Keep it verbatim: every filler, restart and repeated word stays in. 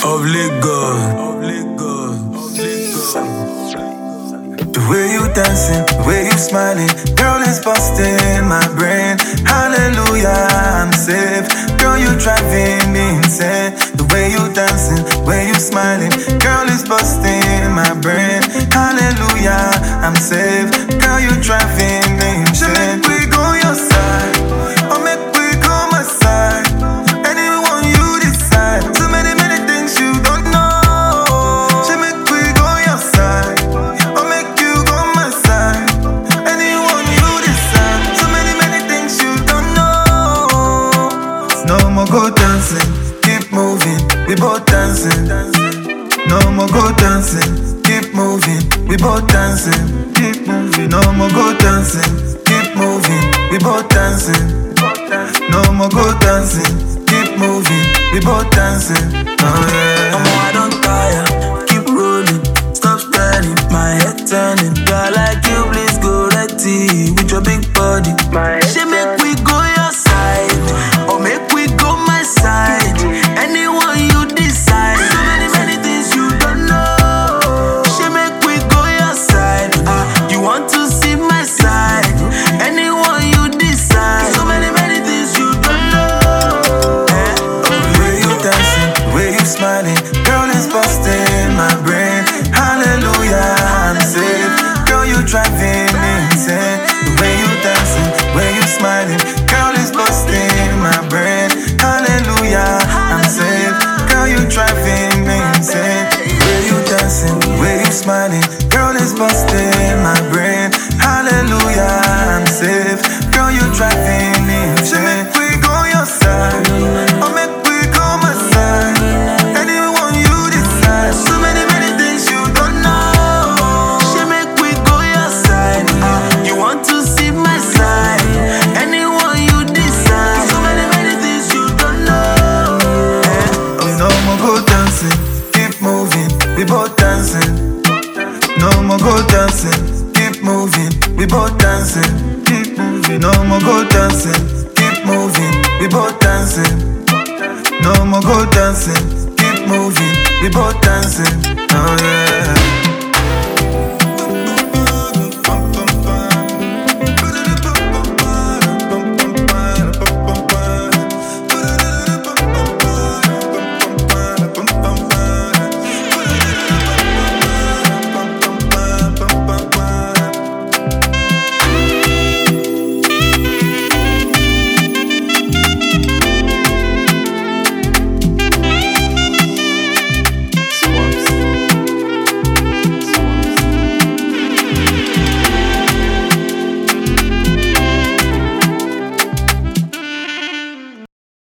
of Lagos, of Lagos, of Lagos. The way you dancing, the way you smiling, girl, is busting my brain. Hallelujah, I'm safe. Girl, you driving me insane. The way you dancing, the way you smiling, girl, is busting my brain. Hallelujah, I'm safe. Girl, you driving me insane. So make we go your side, or make we go my side. Anyone you decide. So many, many things you don't know. So make we go your side, or make you go my side. Anyone you decide. So many, many things you don't know. No more go dancing, keep moving, we both dancing. No more go dancing, keep moving, we both dancing. Keep moving, no more go dancing, keep moving, we both dancing. No more go dancing, keep moving, we both dancing. Oh yeah. I'm I don't tire, keep rolling, stop spreading, my head turning. Girl like you, please go ready with your big body. She make we go your side, or make we go my side. Anyone you decide. So many, many things you don't know. She make we go your side. Ah, you want to see my side. Anyone you decide. So many, many things you don't know. Eh? The way you dancing, the way you smiling, girl, is busting my brain. Hallelujah, I'm safe. Girl, you driving me insane. The way you dancing, the way you smiling, girl, is busting my brain. Hallelujah, I'm safe. Girl, you driving me insane. The way you dancing, the way you smiling, girl, is busting my brain. Hallelujah, I'm safe. Girl, you driving me insane. So make we go your side, or make we go my side. Anyone you decide. So many, many things you don't know. She make we go your side. Ah, you want to see my side. Anyone you decide. So many, many things you don't know. Eh? Oh, no more go dancing, keep moving, we both dancing. No more go dancing, keep moving, we both dancing. Keep moving, no more go dancing, keep moving, we both dancing. No more go dancing, keep moving, we both dancing. Oh yeah.